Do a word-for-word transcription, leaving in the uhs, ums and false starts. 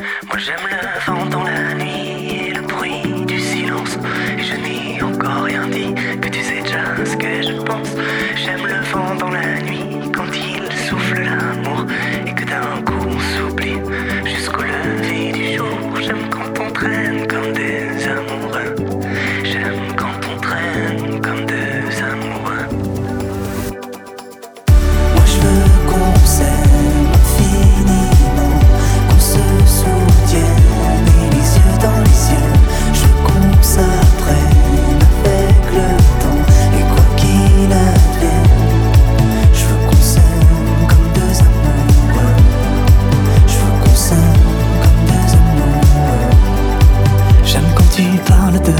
Moi j'aime le vent dans la nuit et le bruit du silence. Et je n'ai encore rien dit, que tu sais déjà ce que je pense. J'aime le vent dans la nuit quand il souffle l'amour et que d'un coup on s'oublie jusqu'au lever du jour. J'aime quand on traîne comme des amoureux. J'aime quand on traîne comme deux amoureux. Moi je veux qu'on s'aime infiniment, qu'on se soutienne et les yeux dans les yeux. Je veux qu'on s'apprenne avec le temps et quoi qu'il advienne. Je veux qu'on s'aime comme deux amoureux. Je veux qu'on s'aime comme deux amoureux. J'aime quand tu parles de